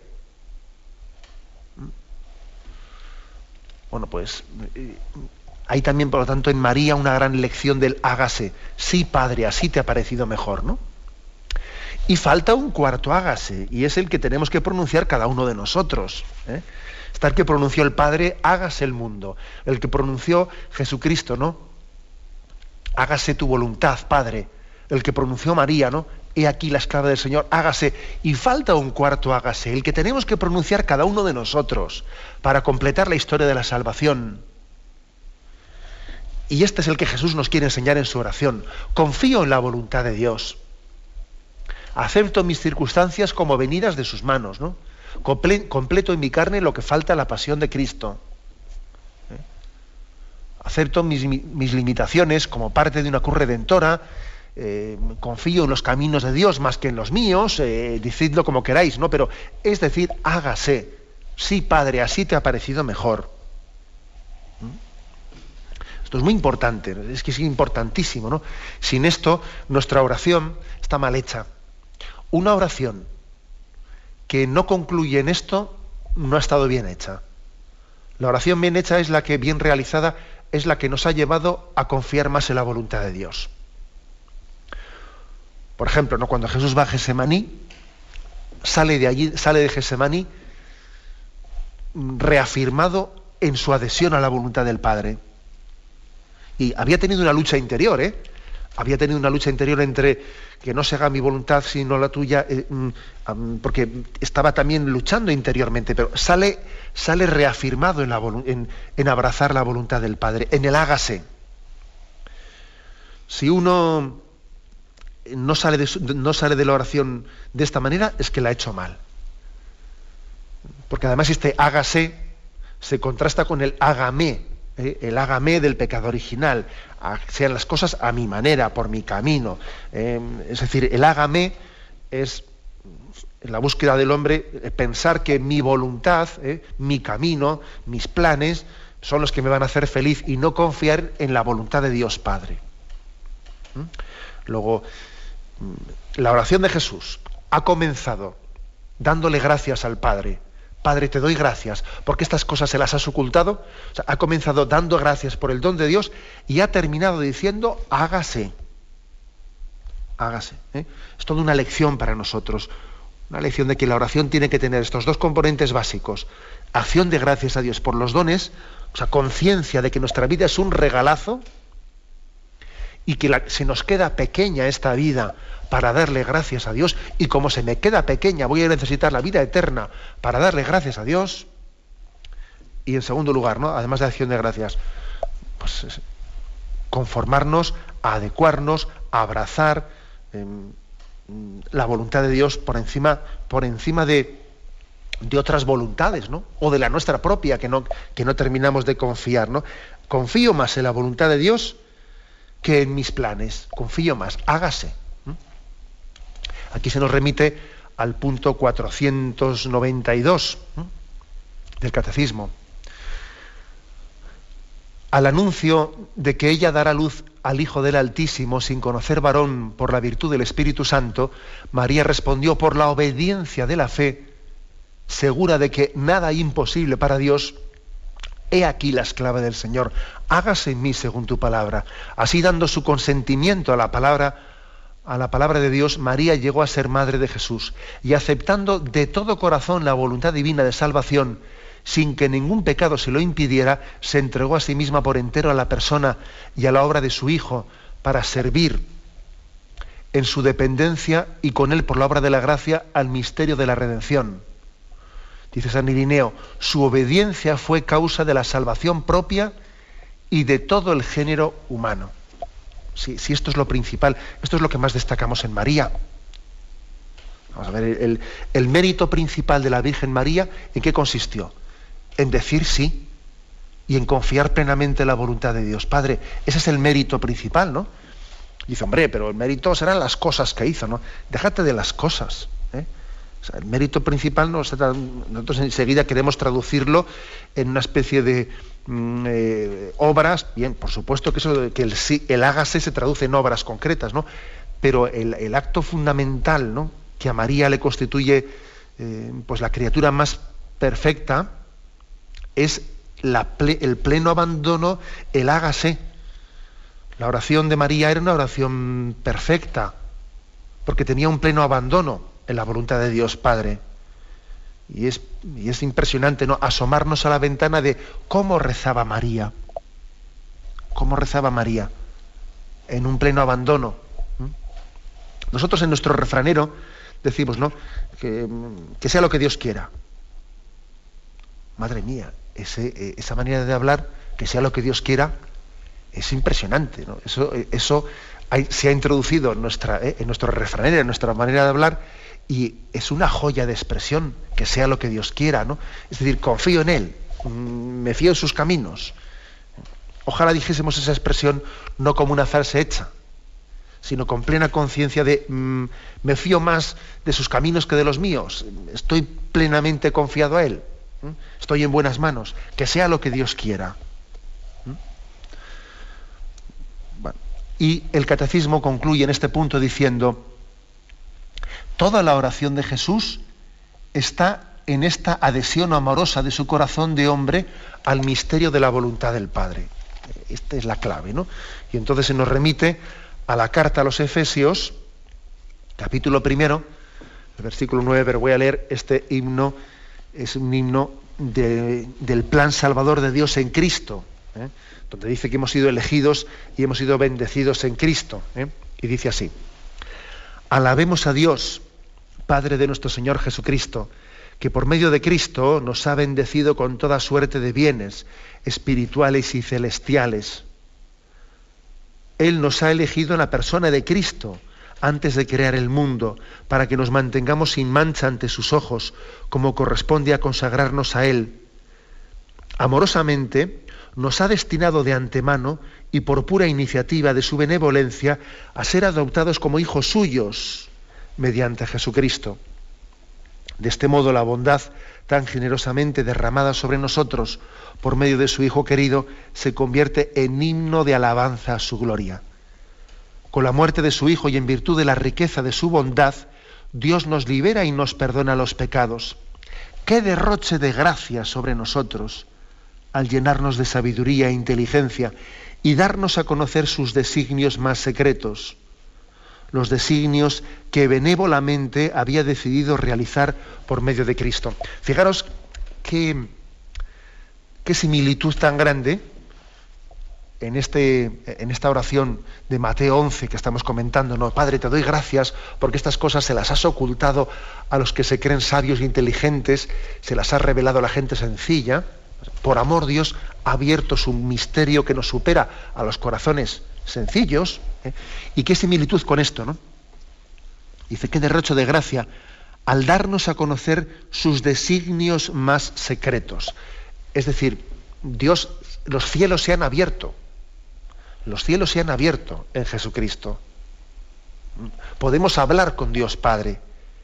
Bueno, pues hay también, por lo tanto, en María una gran lección del hágase. Sí, Padre, así te ha parecido mejor, ¿no? Y falta un cuarto hágase, y es el que tenemos que pronunciar cada uno de nosotros. Está el que pronunció el Padre, hágase el mundo. El que pronunció Jesucristo, ¿no? Hágase tu voluntad, Padre. El que pronunció María, ¿no? He aquí la esclava del Señor, hágase. Y falta un cuarto hágase, el que tenemos que pronunciar cada uno de nosotros para completar la historia de la salvación. Y este es el que Jesús nos quiere enseñar en su oración. Confío en la voluntad de Dios. Acepto mis circunstancias como venidas de sus manos, ¿no? Completo en mi carne lo que falta a la pasión de Cristo. Acepto mis limitaciones como parte de una cruz redentora. Confío en los caminos de Dios más que en los míos. Decidlo como queráis, ¿no? Pero es decir, hágase. Sí, Padre, así te ha parecido mejor. Esto es muy importante, es que es importantísimo, ¿no? Sin esto, nuestra oración está mal hecha. Una oración que no concluye en esto no ha estado bien hecha. La oración bien hecha es la que, bien realizada, es la que nos ha llevado a confiar más en la voluntad de Dios. Por ejemplo, ¿no? Cuando Jesús va a Getsemaní, sale de Getsemaní reafirmado en su adhesión a la voluntad del Padre. Y había tenido una lucha interior, había tenido una lucha interior entre que no se haga mi voluntad sino la tuya, porque estaba también luchando interiormente, pero sale reafirmado en abrazar la voluntad del Padre, en el hágase. Si uno no sale de la oración de esta manera, es que la ha hecho mal. Porque además este hágase se contrasta con el hágame, el hágame del pecado original, sean las cosas a mi manera, por mi camino. Es decir, el hágame es, en la búsqueda del hombre, pensar que mi voluntad, mi camino, mis planes, son los que me van a hacer feliz y no confiar en la voluntad de Dios Padre. Luego, la oración de Jesús ha comenzado dándole gracias al Padre Padre, te doy gracias porque estas cosas se las has ocultado. O sea, ha comenzado dando gracias por el don de Dios y ha terminado diciendo, hágase. Hágase. Es toda una lección para nosotros. Una lección de que la oración tiene que tener estos dos componentes básicos. Acción de gracias a Dios por los dones, o sea, conciencia de que nuestra vida es un regalazo y que se nos queda pequeña esta vida para darle gracias a Dios, y como se me queda pequeña voy a necesitar la vida eterna para darle gracias a Dios. Y en segundo lugar, ¿no?, además de acción de gracias, pues conformarnos, a adecuarnos, a abrazar la voluntad de Dios por encima de otras voluntades, ¿no?, o de la nuestra propia, que no terminamos de confiar, ¿no? Confío más en la voluntad de Dios que en mis planes. Confío más, hágase. Aquí se nos remite al punto 492 del Catecismo. Al anuncio de que ella dará luz al Hijo del Altísimo sin conocer varón por la virtud del Espíritu Santo, María respondió por la obediencia de la fe, segura de que nada hay imposible para Dios. He aquí la esclava del Señor, hágase en mí según tu palabra. Así, dando su consentimiento a la palabra de Dios, María llegó a ser madre de Jesús, y aceptando de todo corazón la voluntad divina de salvación, sin que ningún pecado se lo impidiera, se entregó a sí misma por entero a la persona y a la obra de su Hijo, para servir en su dependencia y con él por la obra de la gracia al misterio de la redención. Dice San Irineo, su obediencia fue causa de la salvación propia y de todo el género humano. Si esto es lo principal, esto es lo que más destacamos en María. Vamos a ver, el mérito principal de la Virgen María, ¿en qué consistió? En decir sí y en confiar plenamente en la voluntad de Dios. Padre, ese es el mérito principal, ¿no? Y dice, hombre, pero el mérito serán las cosas que hizo, ¿no? Déjate de las cosas, ¿eh? O sea, el mérito principal, nosotros enseguida queremos traducirlo en una especie de obras. Bien, por supuesto que el hágase se traduce en obras concretas, ¿no? Pero el acto fundamental, ¿no?, que a María le constituye pues la criatura más perfecta, es el pleno abandono, el hágase. La oración de María era una oración perfecta, porque tenía un pleno abandono en la voluntad de Dios Padre. Y es impresionante, ¿no?, asomarnos a la ventana de cómo rezaba María. Cómo rezaba María, en un pleno abandono. Nosotros en nuestro refranero decimos, ¿no?, que sea lo que Dios quiera. Madre mía, esa manera de hablar, que sea lo que Dios quiera, es impresionante, ¿no? Eso se ha introducido en nuestro refranero, en nuestra manera de hablar, y es una joya de expresión, que sea lo que Dios quiera, ¿no? Es decir, confío en Él, me fío en sus caminos. Ojalá dijésemos esa expresión no como una frase hecha, sino con plena conciencia de me fío más de sus caminos que de los míos, estoy plenamente confiado a Él, estoy en buenas manos, que sea lo que Dios quiera. Bueno, y el Catecismo concluye en este punto diciendo: toda la oración de Jesús está en esta adhesión amorosa de su corazón de hombre al misterio de la voluntad del Padre. Esta es la clave, ¿no? Y entonces se nos remite a la carta a los Efesios, capítulo 1, el versículo 9, pero voy a leer este himno. Es un himno del plan salvador de Dios en Cristo, donde dice que hemos sido elegidos y hemos sido bendecidos en Cristo. Y dice así: alabemos a Dios, Padre de nuestro Señor Jesucristo, que por medio de Cristo nos ha bendecido con toda suerte de bienes espirituales y celestiales. Él nos ha elegido en la persona de Cristo antes de crear el mundo, para que nos mantengamos sin mancha ante sus ojos, como corresponde a consagrarnos a Él. Amorosamente nos ha destinado de antemano y por pura iniciativa de su benevolencia a ser adoptados como hijos suyos mediante Jesucristo. De este modo, la bondad tan generosamente derramada sobre nosotros por medio de su Hijo querido se convierte en himno de alabanza a su gloria. Con la muerte de su Hijo y en virtud de la riqueza de su bondad, Dios nos libera y nos perdona los pecados. qué derroche de gracia sobre nosotros al llenarnos de sabiduría e inteligencia y darnos a conocer sus designios más secretos, los designios que benévolamente había decidido realizar por medio de Cristo. Fijaros qué similitud tan grande en esta oración de Mateo 11 que estamos comentando, ¿no? Padre, te doy gracias porque estas cosas se las has ocultado a los que se creen sabios e inteligentes, se las has revelado a la gente sencilla. Por amor, Dios ha abierto su misterio que nos supera a los corazones sencillos. Y qué similitud con esto, ¿no? Dice, qué derroche de gracia al darnos a conocer sus designios más secretos. Es decir, Dios, los cielos se han abierto. Los cielos se han abierto en Jesucristo. Podemos hablar con Dios Padre.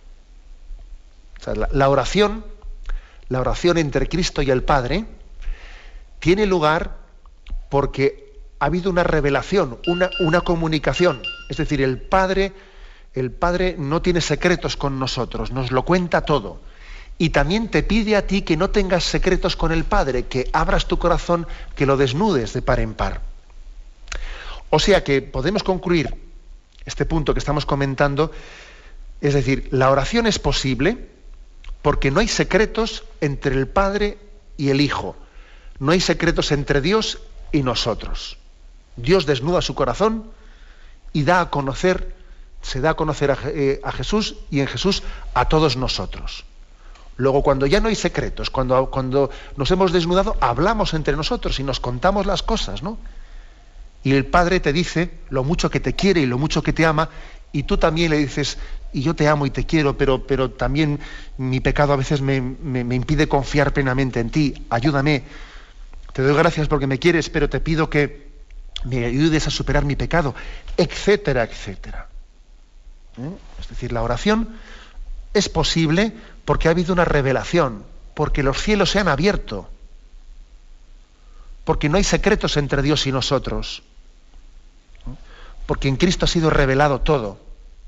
O sea, la oración entre Cristo y el Padre tiene lugar porque ha habido una revelación, una comunicación. Es decir, el Padre no tiene secretos con nosotros, nos lo cuenta todo. Y también te pide a ti que no tengas secretos con el Padre, que abras tu corazón, que lo desnudes de par en par. O sea que podemos concluir este punto que estamos comentando, es decir, la oración es posible porque no hay secretos entre el Padre y el Hijo, no hay secretos entre Dios y nosotros. Dios desnuda su corazón y se da a conocer a Jesús y en Jesús a todos nosotros. Luego, cuando ya no hay secretos, cuando nos hemos desnudado, hablamos entre nosotros y nos contamos las cosas, ¿no? Y el Padre te dice lo mucho que te quiere y lo mucho que te ama, y tú también le dices, y yo te amo y te quiero, pero también mi pecado a veces me impide confiar plenamente en ti. Ayúdame. Te doy gracias porque me quieres, pero te pido que me ayudes a superar mi pecado, etcétera, etcétera. Es decir, la oración es posible porque ha habido una revelación, porque los cielos se han abierto, porque no hay secretos entre Dios y nosotros, porque en Cristo ha sido revelado todo.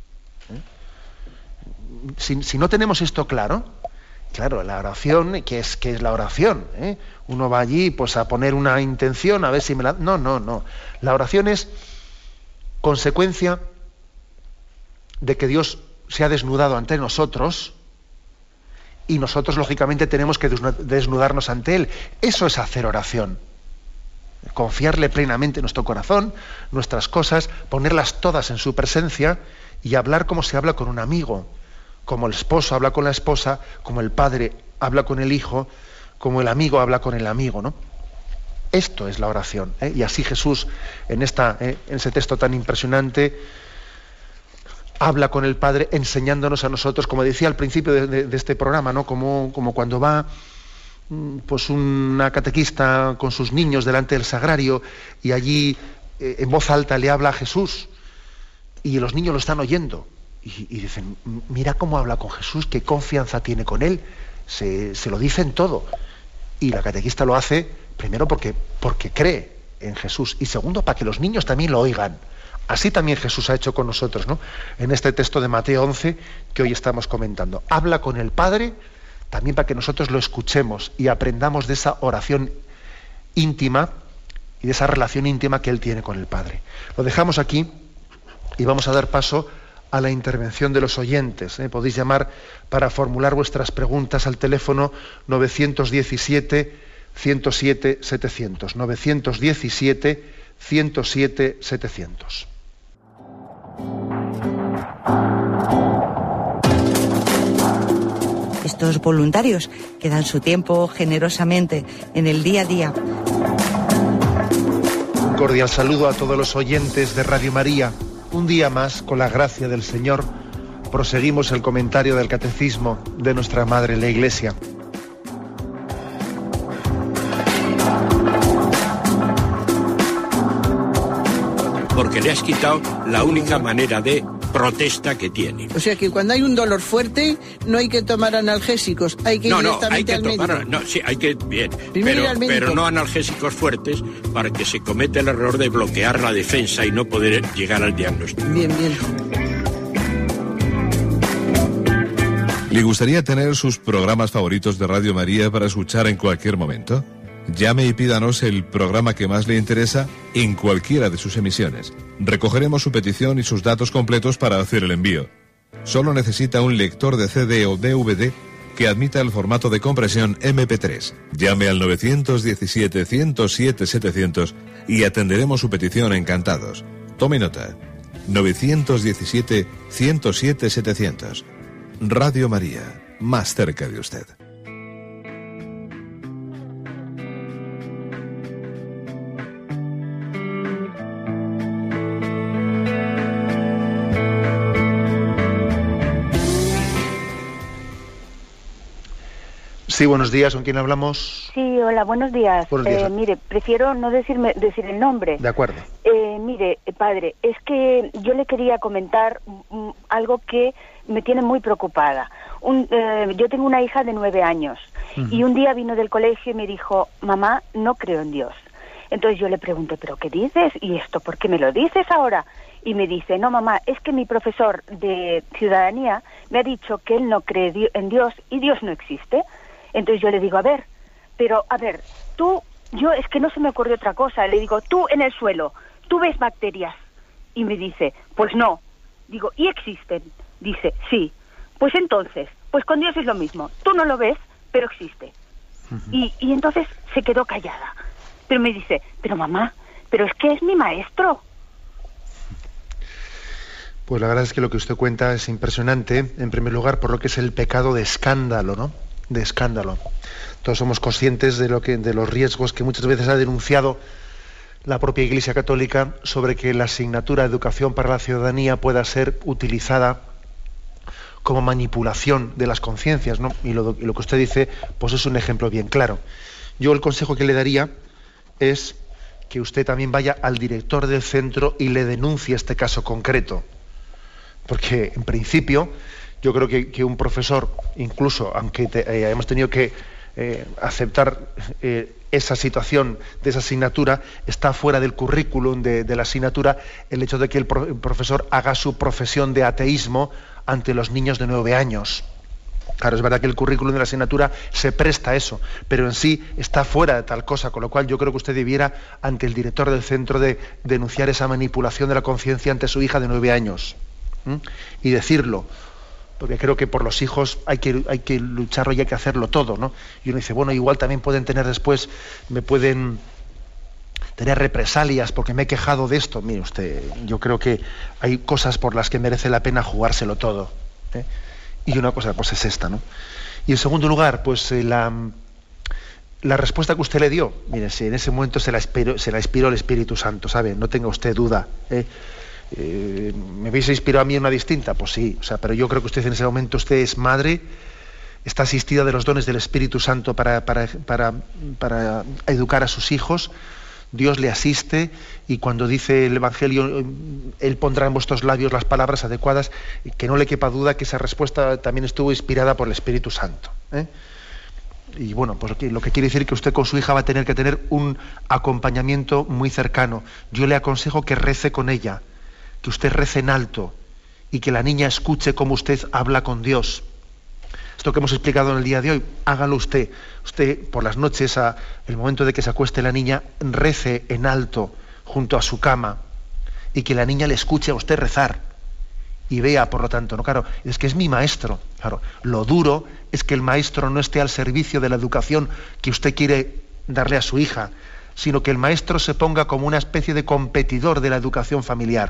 Si no tenemos esto claro, la oración, ¿qué es la oración? Uno va allí pues a poner una intención, a ver si me la... No. La oración es consecuencia de que Dios se ha desnudado ante nosotros y nosotros, lógicamente, tenemos que desnudarnos ante Él. Eso es hacer oración. Confiarle plenamente nuestro corazón, nuestras cosas, ponerlas todas en su presencia y hablar como se habla con un amigo, como el esposo habla con la esposa, como el padre habla con el hijo, como el amigo habla con el amigo, ¿no? Esto es la oración, ¿eh? Y así Jesús, en ese texto tan impresionante, habla con el Padre enseñándonos a nosotros, como decía al principio de este programa, ¿no? Como cuando va pues una catequista con sus niños delante del sagrario y allí en voz alta le habla a Jesús y los niños lo están oyendo y dicen, mira cómo habla con Jesús, qué confianza tiene con él, se lo dicen todo. Y la catequista lo hace primero porque cree en Jesús y segundo para que los niños también lo oigan. Así también Jesús ha hecho con nosotros, ¿no? En este texto de Mateo 11 que hoy estamos comentando. Habla con el Padre también para que nosotros lo escuchemos y aprendamos de esa oración íntima y de esa relación íntima que Él tiene con el Padre. Lo dejamos aquí y vamos a dar paso a la intervención de los oyentes. Podéis llamar para formular vuestras preguntas al teléfono 917-107-700. 917-107-700. Estos voluntarios que dan su tiempo generosamente en el día a día. Un cordial saludo a todos los oyentes de Radio María. Un día más, con la gracia del Señor, proseguimos el comentario del Catecismo de nuestra Madre la Iglesia. Porque le has quitado la única manera de protesta que tiene. O sea que cuando hay un dolor fuerte no hay que tomar analgésicos, hay que ir directamente al médico. Sí, hay que, bien, pero no analgésicos fuertes para que se cometa el error de bloquear la defensa y no poder llegar al diagnóstico. Bien. ¿Le gustaría tener sus programas favoritos de Radio María para escuchar en cualquier momento? Llame y pídanos el programa que más le interesa en cualquiera de sus emisiones. Recogeremos su petición y sus datos completos para hacer el envío. Solo necesita un lector de CD o DVD que admita el formato de compresión MP3. Llame al 917-107-700 y atenderemos su petición encantados. Tome nota. 917-107-700. Radio María, más cerca de usted. Sí, buenos días. ¿Con quién hablamos? Sí, hola, buenos días. Buenos días. Mire, prefiero no decir el nombre. De acuerdo. Mire, padre, es que yo le quería comentar algo que me tiene muy preocupada. Yo tengo una hija de 9 años y un día vino del colegio y me dijo, mamá, no creo en Dios. Entonces yo le pregunté, ¿pero qué dices? ¿Y esto por qué me lo dices ahora? Y me dice, no, mamá, es que mi profesor de ciudadanía me ha dicho que él no cree en Dios y Dios no existe. Entonces yo le digo, a ver, tú, es que no se me ocurrió otra cosa. Le digo, tú en el suelo, ¿tú ves bacterias? Y me dice, pues no. Digo, ¿y existen? Dice, sí. Pues entonces, pues con Dios es lo mismo. Tú no lo ves, pero existe. Y entonces se quedó callada. Pero me dice, pero mamá, pero es que es mi maestro. Pues la verdad es que lo que usted cuenta es impresionante, en primer lugar, por lo que es el pecado de escándalo, ¿no? De escándalo. Todos somos conscientes de los riesgos que muchas veces ha denunciado la propia Iglesia Católica sobre que la asignatura de educación para la ciudadanía pueda ser utilizada como manipulación de las conciencias, ¿no? Y lo que usted dice, pues es un ejemplo bien claro. Yo el consejo que le daría es que usted también vaya al director del centro y le denuncie este caso concreto. Porque en principio yo creo que un profesor, incluso aunque hemos tenido que aceptar esa situación de esa asignatura, está fuera del currículum de la asignatura el hecho de que el profesor haga su profesión de ateísmo ante los niños de 9 años. Claro, es verdad que el currículum de la asignatura se presta a eso, pero en sí está fuera de tal cosa, con lo cual yo creo que usted debiera, ante el director del centro, de denunciar esa manipulación de la conciencia ante su hija de 9 años. Y decirlo, porque creo que por los hijos hay que lucharlo y hay que hacerlo todo, ¿no? Y uno dice, bueno, igual también pueden tener después, me pueden tener represalias porque me he quejado de esto. Mire usted, yo creo que hay cosas por las que merece la pena jugárselo todo, ¿eh? Y una cosa pues es esta, ¿no? Y en segundo lugar, pues la respuesta que usted le dio, mire, si en ese momento se la inspiró el Espíritu Santo, ¿sabe? No tenga usted duda, ¿me hubiese inspirado a mí una distinta? Pues sí, pero yo creo que usted en ese momento, usted es madre, está asistida de los dones del Espíritu Santo para educar a sus hijos. Dios le asiste y cuando dice el Evangelio, Él pondrá en vuestros labios las palabras adecuadas, que no le quepa duda que esa respuesta también estuvo inspirada por el Espíritu Santo, ¿eh? Y bueno, pues lo que quiere decir que usted con su hija va a tener que tener un acompañamiento muy cercano. Yo le aconsejo que rece con ella, que usted rece en alto y que la niña escuche cómo usted habla con Dios. Esto que hemos explicado en el día de hoy, hágalo usted. Usted por las noches, el momento de que se acueste la niña, rece en alto junto a su cama y que la niña le escuche a usted rezar y vea, por lo tanto, no, claro, es que es mi maestro. Claro, lo duro es que el maestro no esté al servicio de la educación que usted quiere darle a su hija, sino que el maestro se ponga como una especie de competidor de la educación familiar.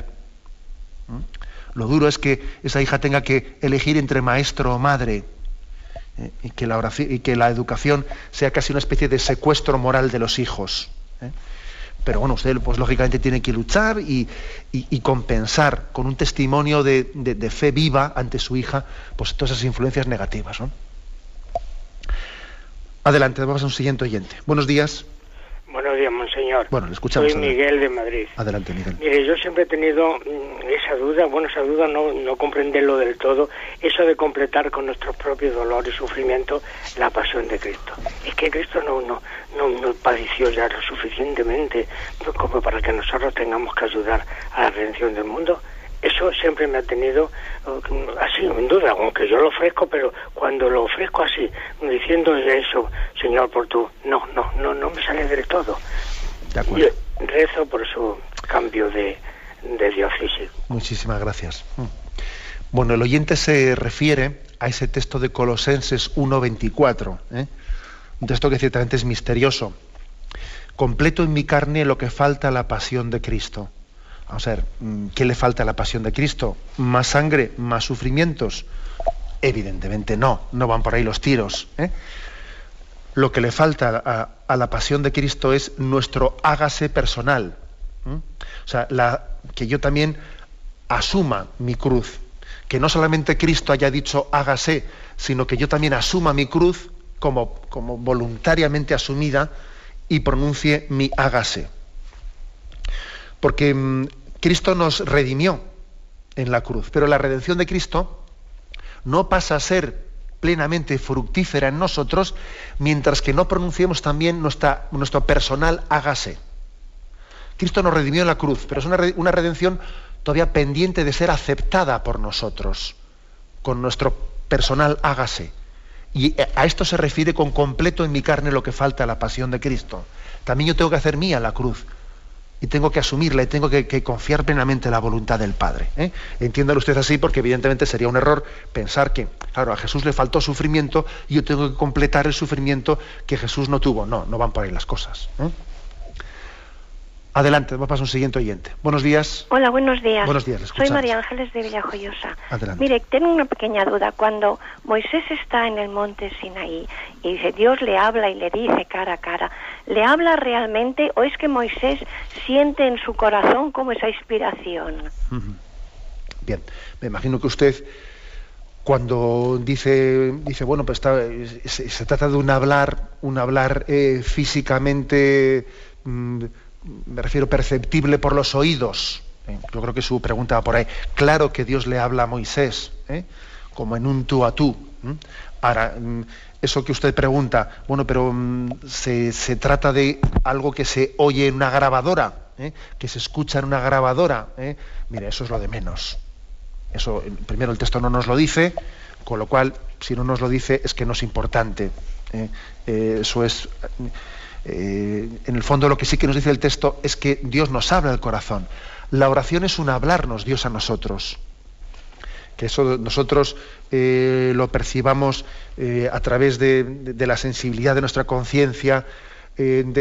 Lo duro es que esa hija tenga que elegir entre maestro o madre, y que la educación sea casi una especie de secuestro moral de los hijos. Pero bueno, usted pues lógicamente tiene que luchar y compensar con un testimonio de fe viva ante su hija pues todas esas influencias negativas, ¿no? Adelante, vamos a un siguiente oyente. Buenos días. Buenos días, monseñor. Bueno, le escuchamos. Soy Miguel de Madrid. Adelante, Miguel. Mire, yo siempre he tenido esa duda no comprenderlo del todo, eso de completar con nuestros propios dolores y sufrimientos la pasión de Cristo. Es que Cristo no padeció ya lo suficientemente como para que nosotros tengamos que ayudar a la redención del mundo. Eso siempre me ha tenido así en duda, aunque yo lo ofrezco, pero cuando lo ofrezco así, diciendo eso, Señor, por tu... No me sale del todo. De acuerdo. Y rezo por su cambio de diócesis. Muchísimas gracias. Bueno, el oyente se refiere a ese texto de Colosenses 1:24, un texto que ciertamente es misterioso. Completo en mi carne lo que falta a la pasión de Cristo. Vamos a ver, ¿qué le falta a la pasión de Cristo? ¿Más sangre? ¿Más sufrimientos? Evidentemente no van por ahí los tiros. Lo que le falta a la pasión de Cristo es nuestro hágase personal. O sea, que yo también asuma mi cruz. Que no solamente Cristo haya dicho hágase, sino que yo también asuma mi cruz como voluntariamente asumida y pronuncie mi hágase. Porque Cristo nos redimió en la cruz, pero la redención de Cristo no pasa a ser plenamente fructífera en nosotros mientras que no pronunciemos también nuestro personal hágase. Cristo nos redimió en la cruz, pero es una redención todavía pendiente de ser aceptada por nosotros, con nuestro personal hágase. Y a esto se refiere con completo en mi carne lo que falta a la pasión de Cristo. También yo tengo que hacer mía la cruz. Y tengo que asumirla y tengo que confiar plenamente en la voluntad del Padre. Entiéndalo usted así, porque evidentemente sería un error pensar que, claro, a Jesús le faltó sufrimiento y yo tengo que completar el sufrimiento que Jesús no tuvo. No van por ahí las cosas. Adelante, vamos a pasar a un siguiente oyente. Buenos días. Hola, buenos días. Buenos días, le escuchamos. Soy María Ángeles de Villajoyosa. Adelante. Mire, tengo una pequeña duda. Cuando Moisés está en el monte Sinaí y dice, Dios le habla y le dice cara a cara, ¿le habla realmente o es que Moisés siente en su corazón como esa inspiración? Bien, me imagino que usted cuando dice bueno, pues se trata de un hablar físicamente... me refiero perceptible por los oídos. Yo creo que su pregunta va por ahí. Claro que Dios le habla a Moisés, como en un tú a tú. Ahora, eso que usted pregunta, bueno, pero se trata de algo que se oye en una grabadora, que se escucha en una grabadora. Mire, eso es lo de menos. Eso, primero, el texto no nos lo dice, con lo cual, si no nos lo dice, es que no es importante. Eso es... en el fondo lo que sí que nos dice el texto es que Dios nos habla del corazón. La oración es un hablarnos Dios a nosotros. Que eso nosotros lo percibamos a través de la sensibilidad de nuestra conciencia, de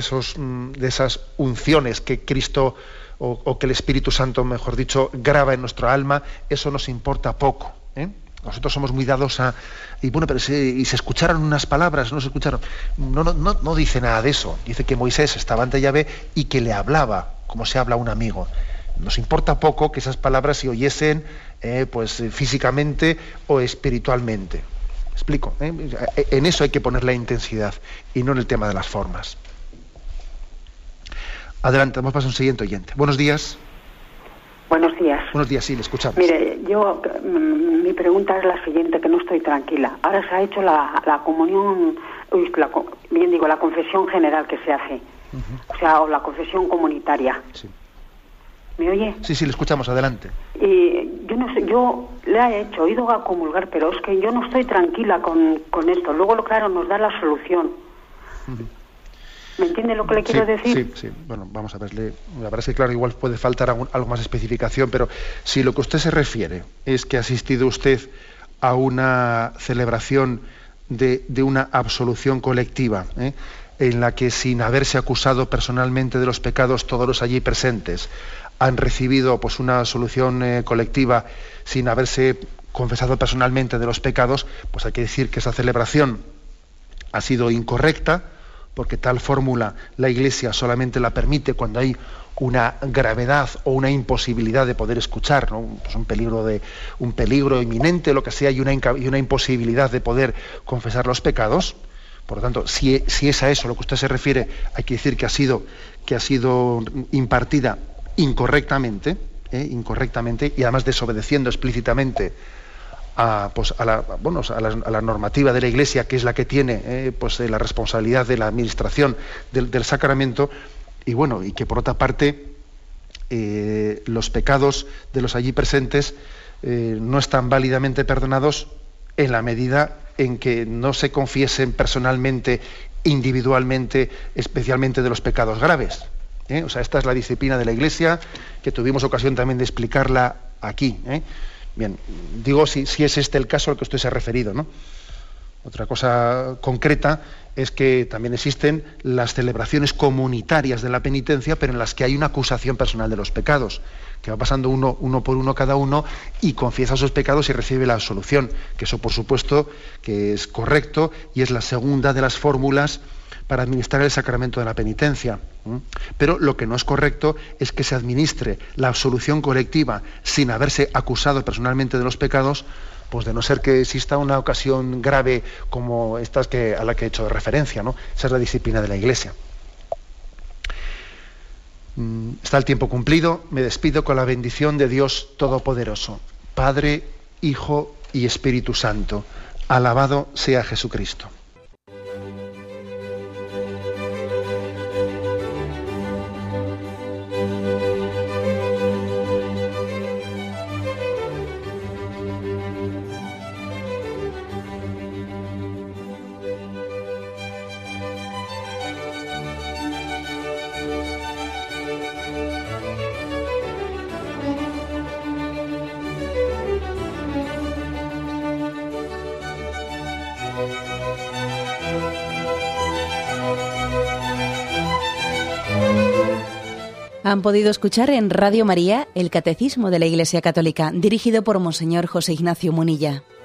esas unciones que Cristo o que el Espíritu Santo, mejor dicho, graba en nuestro alma. Eso nos importa poco. Nosotros somos muy dados a... Y bueno, pero se escucharon unas palabras, no se escucharon. No dice nada de eso. Dice que Moisés estaba ante Yahvé y que le hablaba, como se habla a un amigo. Nos importa poco que esas palabras se oyesen pues físicamente o espiritualmente. ¿Me explico? En eso hay que poner la intensidad y no en el tema de las formas. Adelante, vamos a pasar a un siguiente oyente. Buenos días. Buenos días. Buenos días, sí, le escuchamos. Mire, mi pregunta es la siguiente, que no estoy tranquila. Ahora se ha hecho la comunión, la confesión general que se hace, o la confesión comunitaria. Sí. ¿Me oye? Sí, le escuchamos, adelante. Y yo no sé, yo le he ido a comulgar, pero es que yo no estoy tranquila con esto. Luego, claro, nos da la solución. ¿Me entiende lo que le quiero decir? Sí. Bueno, vamos a ver. La verdad es que, claro, igual puede faltar algo más de especificación, pero si lo que usted se refiere es que ha asistido usted a una celebración de una absolución colectiva, en la que, sin haberse acusado personalmente de los pecados, todos los allí presentes han recibido pues una absolución colectiva sin haberse confesado personalmente de los pecados, pues hay que decir que esa celebración ha sido incorrecta, porque tal fórmula la Iglesia solamente la permite cuando hay una gravedad o una imposibilidad de poder escuchar, ¿no? Pues un peligro inminente, lo que sea, y una imposibilidad de poder confesar los pecados. Por lo tanto, si es a eso lo que usted se refiere, hay que decir que ha sido impartida incorrectamente, y además desobedeciendo explícitamente a la normativa de la Iglesia, que es la que tiene la responsabilidad de la administración del sacramento, y que por otra parte los pecados de los allí presentes no están válidamente perdonados en la medida en que no se confiesen personalmente, individualmente, especialmente de los pecados graves. O sea, esta es la disciplina de la Iglesia, que tuvimos ocasión también de explicarla aquí. Bien, digo si es este el caso al que usted se ha referido, ¿no? Otra cosa concreta es que también existen las celebraciones comunitarias de la penitencia, pero en las que hay una acusación personal de los pecados, que va pasando uno por uno cada uno y confiesa sus pecados y recibe la absolución, que eso por supuesto que es correcto y es la segunda de las fórmulas para administrar el sacramento de la penitencia. Pero lo que no es correcto es que se administre la absolución colectiva sin haberse acusado personalmente de los pecados, pues de no ser que exista una ocasión grave como estas a la que he hecho referencia, ¿no? Esa es la disciplina de la Iglesia. Está el tiempo cumplido. Me despido con la bendición de Dios Todopoderoso, Padre, Hijo y Espíritu Santo. Alabado sea Jesucristo. Han podido escuchar en Radio María el Catecismo de la Iglesia Católica, dirigido por Monseñor José Ignacio Munilla.